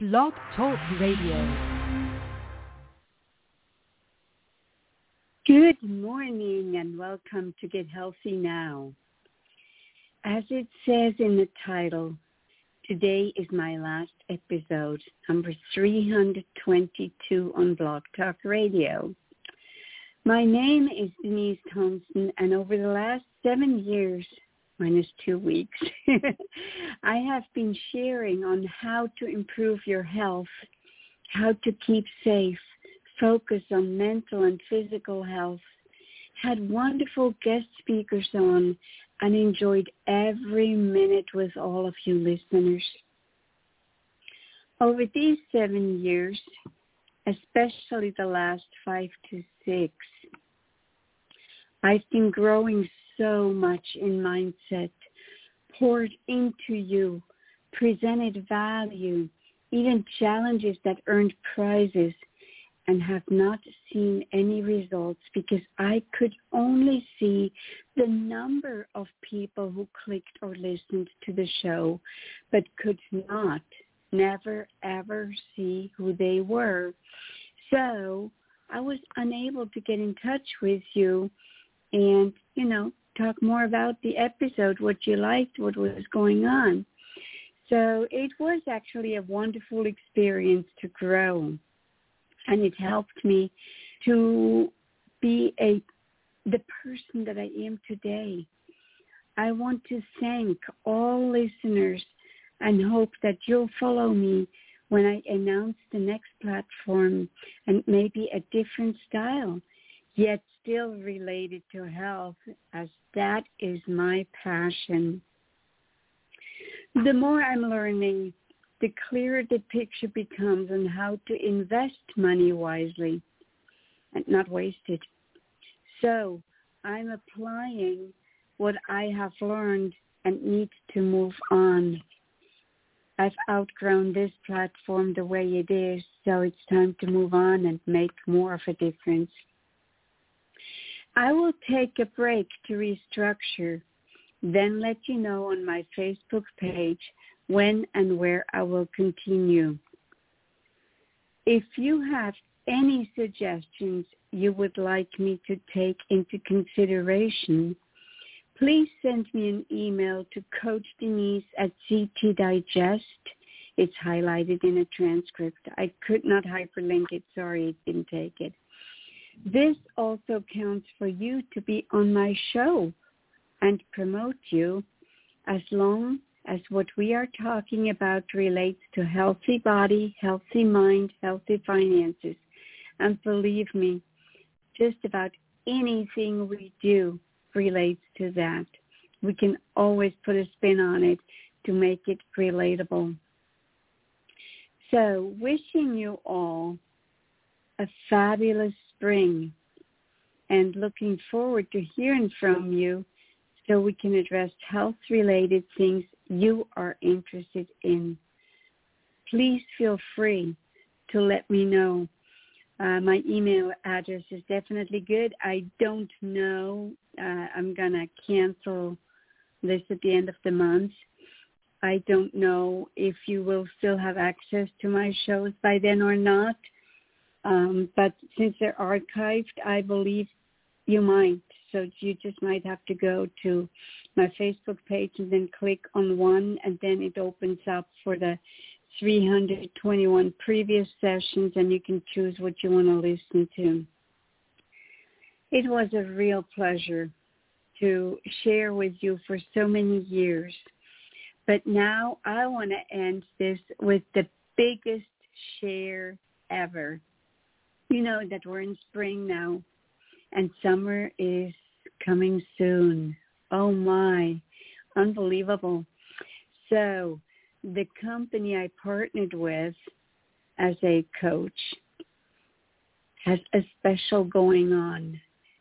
Blog Talk Radio. Good morning and welcome to Get Healthy Now. As it says in the title, today is my last episode, number 322 on Blog Talk Radio. My name is Denise Thompson, and over the last 7 years, minus 2 weeks, I have been sharing on how to improve your health, how to keep safe, focus on mental and physical health, had wonderful guest speakers on, and enjoyed every minute with all of you listeners. Over these 7 years, especially the last 5 to 6, I've been growing so much in mindset, poured into you, presented value, even challenges that earned prizes, and have not seen any results because I could only see the number of people who clicked or listened to the show, but could never, ever see who they were. So I was unable to get in touch with you and, talk more about the episode, what you liked, what was going on. So it was actually a wonderful experience to grow. And it helped me to be the person that I am today. I want to thank all listeners and hope that you'll follow me when I announce the next platform and maybe a different style, yet still related to health, as that is my passion. The more I'm learning, the clearer the picture becomes on how to invest money wisely and not waste it. So I'm applying what I have learned and need to move on. I've outgrown this platform the way it is, so it's time to move on and make more of a difference. I will take a break to restructure, then let you know on my Facebook page when and where I will continue. If you have any suggestions you would like me to take into consideration, please send me an email to Coach Denise at CT Digest. It's highlighted in a transcript. I could not hyperlink it. Sorry, it didn't take it. This also counts for you to be on my show and promote you as long as what we are talking about relates to healthy body, healthy mind, healthy finances. And believe me, just about anything we do relates to that. We can always put a spin on it to make it relatable. So, wishing you all a fabulous spring and looking forward to hearing from you so we can address health-related things you are interested in. Please feel free to let me know. My email address is definitely good. I don't know. I'm going to cancel this at the end of the month. I don't know if you will still have access to my shows by then or not. But since they're archived, I believe you might. So you just might have to go to my Facebook page and then click on one, and then it opens up for the 321 previous sessions, and you can choose what you want to listen to. It was a real pleasure to share with you for so many years. But now I want to end this with the biggest share ever. You know that we're in spring now, and summer is coming soon. Oh my, unbelievable. So the company I partnered with as a coach has a special going on.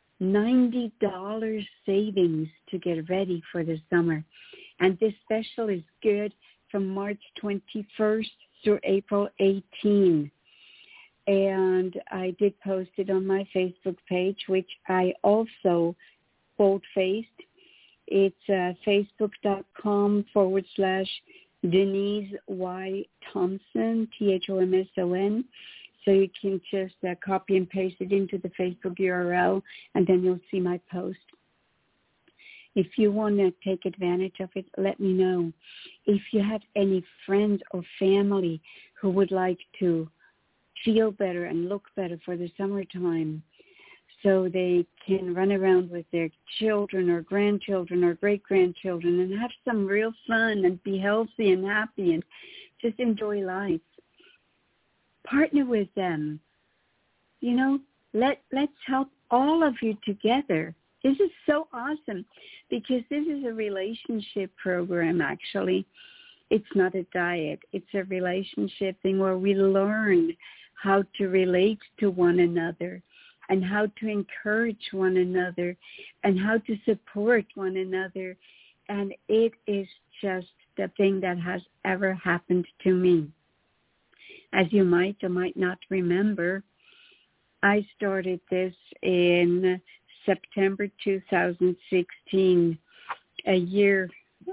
$90 savings to get ready for the summer. And this special is good from March 21st through April 18th. And I did post it on my Facebook page, which I also bold-faced. It's facebook.com/ Denise Y. Thompson, Thomson. So you can just copy and paste it into the Facebook URL, and then you'll see my post. If you want to take advantage of it, let me know. If you have any friends or family who would like to feel better and look better for the summertime, so they can run around with their children or grandchildren or great-grandchildren and have some real fun and be healthy and happy and just enjoy life, partner with them. You know, let's help all of you together. This is so awesome because this is a relationship program, actually. It's not a diet. It's a relationship thing where we learn how to relate to one another and how to encourage one another and how to support one another. And it is just the thing that has ever happened to me. As you might or might not remember, I started this in September 2016, a year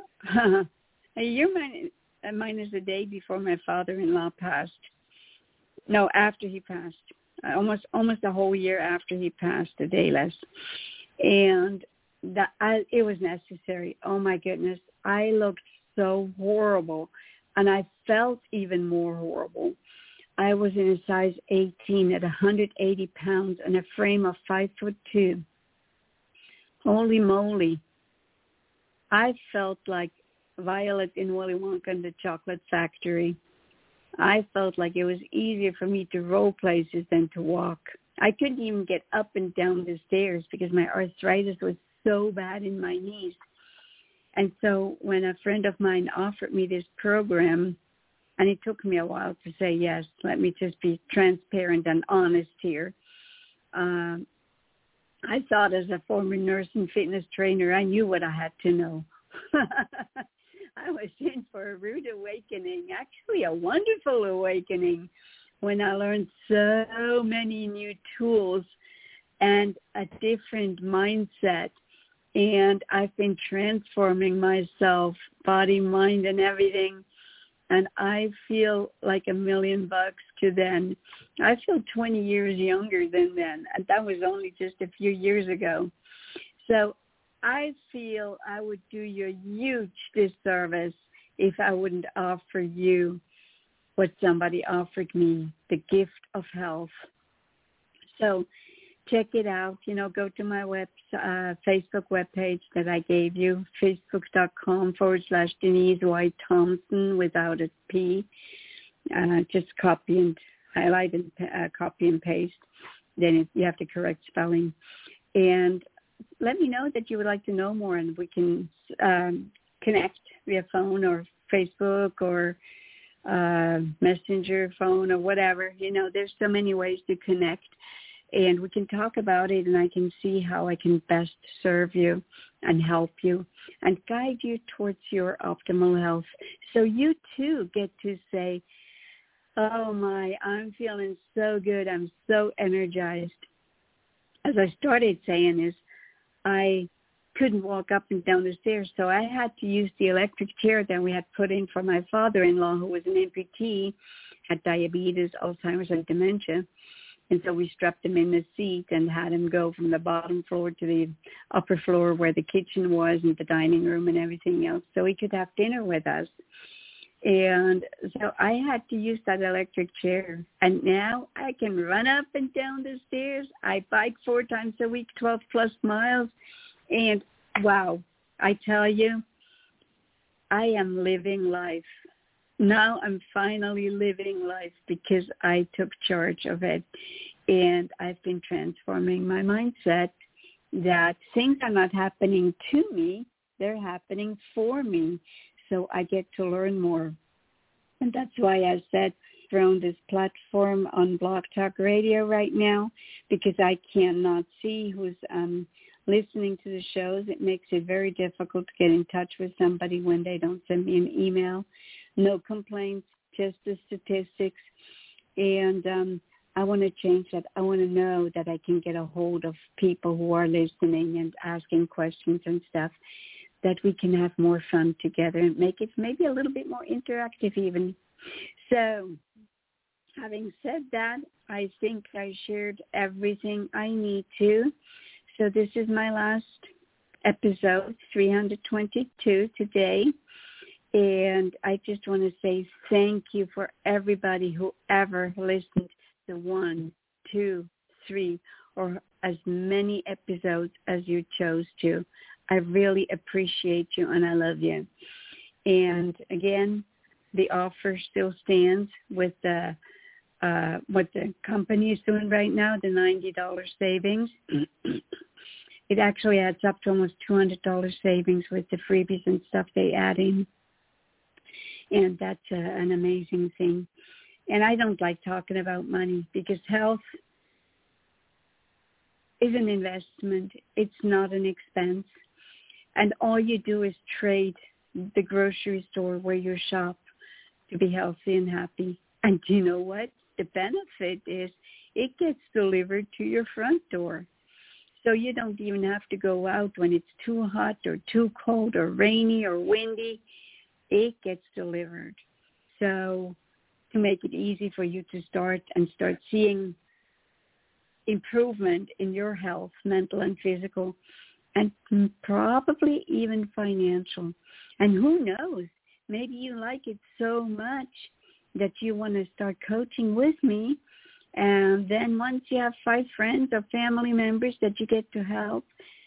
minus a day before my father-in-law passed. No, after he passed. Almost a whole year after he passed, a day less. And it was necessary. Oh, my goodness. I looked so horrible, and I felt even more horrible. I was in a size 18 at 180 pounds and a frame of 5'2". Holy moly. I felt like Violet in Willy Wonka and the Chocolate Factory. I felt like it was easier for me to roll places than to walk. I couldn't even get up and down the stairs because my arthritis was so bad in my knees. And so when a friend of mine offered me this program, and it took me a while to say yes, let me just be transparent and honest here. I thought as a former nurse and fitness trainer, I knew what I had to know. I was in for a rude awakening, actually a wonderful awakening, when I learned so many new tools and a different mindset. And I've been transforming myself, body, mind, and everything. And I feel like $1,000,000 to then. I feel 20 years younger than then. And that was only just a few years ago. So I feel I would do you a huge disservice if I wouldn't offer you what somebody offered me, the gift of health. So check it out. You know, go to my Facebook webpage that I gave you, facebook.com/Denise Y. Thompson without a P. Just copy and highlight and copy and paste. Then you have the correct spelling. And let me know that you would like to know more, and we can connect via phone or Facebook or messenger phone or whatever. You know, there's so many ways to connect. And we can talk about it, and I can see how I can best serve you and help you and guide you towards your optimal health. So you, too, get to say, oh, my, I'm feeling so good. I'm so energized. As I started saying is, I couldn't walk up and down the stairs, so I had to use the electric chair that we had put in for my father-in-law, who was an amputee, had diabetes, Alzheimer's, and dementia. And so we strapped him in the seat and had him go from the bottom floor to the upper floor where the kitchen was and the dining room and everything else so he could have dinner with us. And so I had to use that electric chair. And now I can run up and down the stairs. I bike 4 times a week, 12 plus miles. And wow, I tell you, I am living life. Now I'm finally living life because I took charge of it. And I've been transforming my mindset that things are not happening to me, they're happening for me. So I get to learn more. And that's why I said we're on this platform on Blog Talk Radio right now, because I cannot see who's listening to the shows. It makes it very difficult to get in touch with somebody when they don't send me an email. No complaints, just the statistics. And I want to change that. I want to know that I can get a hold of people who are listening and asking questions and stuff. that we can have more fun together and make it maybe a little bit more interactive even. So having said that, I think I shared everything I need to. So this is my last episode, 322 today. And I just want to say thank you for everybody who ever listened to 1, 2, 3, or as many episodes as you chose to. I really appreciate you and I love you. And again, the offer still stands with the what the company is doing right now, the $90 savings. It actually adds up to almost $200 savings with the freebies and stuff they add in. And that's an amazing thing. And I don't like talking about money because health is an investment. It's not an expense. And all you do is trade the grocery store where you shop to be healthy and happy. And you know what? The benefit is it gets delivered to your front door. So you don't even have to go out when it's too hot or too cold or rainy or windy. It gets delivered. So to make it easy for you to start seeing improvement in your health, mental and physical, and probably even financial. And who knows, maybe you like it so much that you want to start coaching with me. And then once you have 5 friends or family members that you get to help,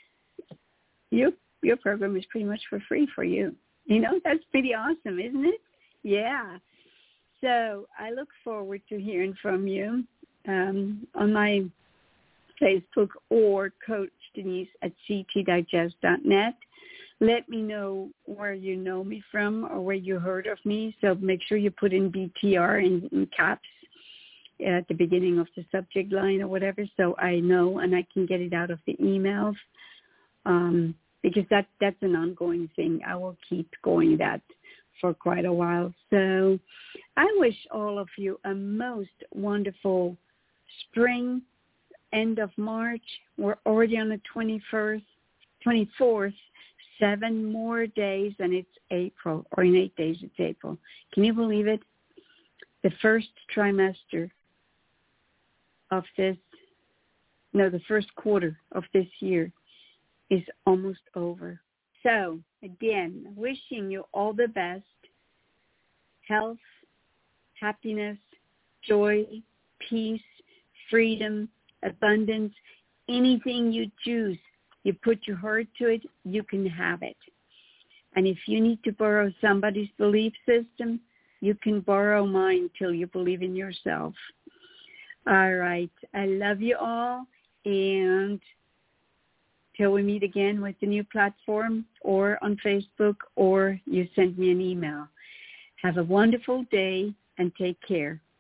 your program is pretty much for free for you. You know, that's pretty awesome, isn't it? Yeah. So I look forward to hearing from you on my Facebook or Coach Denise at ctdigest.net. Let me know where you know me from or where you heard of me. So make sure you put in BTR in caps at the beginning of the subject line or whatever, so I know and I can get it out of the emails, because that's an ongoing thing. I will keep going that for quite a while. So I wish all of you a most wonderful spring, end of March. We're already on the 24th, 7 more days and it's April, or in 8 days it's April. Can you believe it? The first trimester of the first quarter of this year is almost over. So again, wishing you all the best, health, happiness, joy, peace, freedom, abundance, anything you choose. You put your heart to it, you can have it. And if you need to borrow somebody's belief system, you can borrow mine till you believe in yourself. All right. I love you all. And till we meet again with the new platform or on Facebook or you send me an email. Have a wonderful day and take care.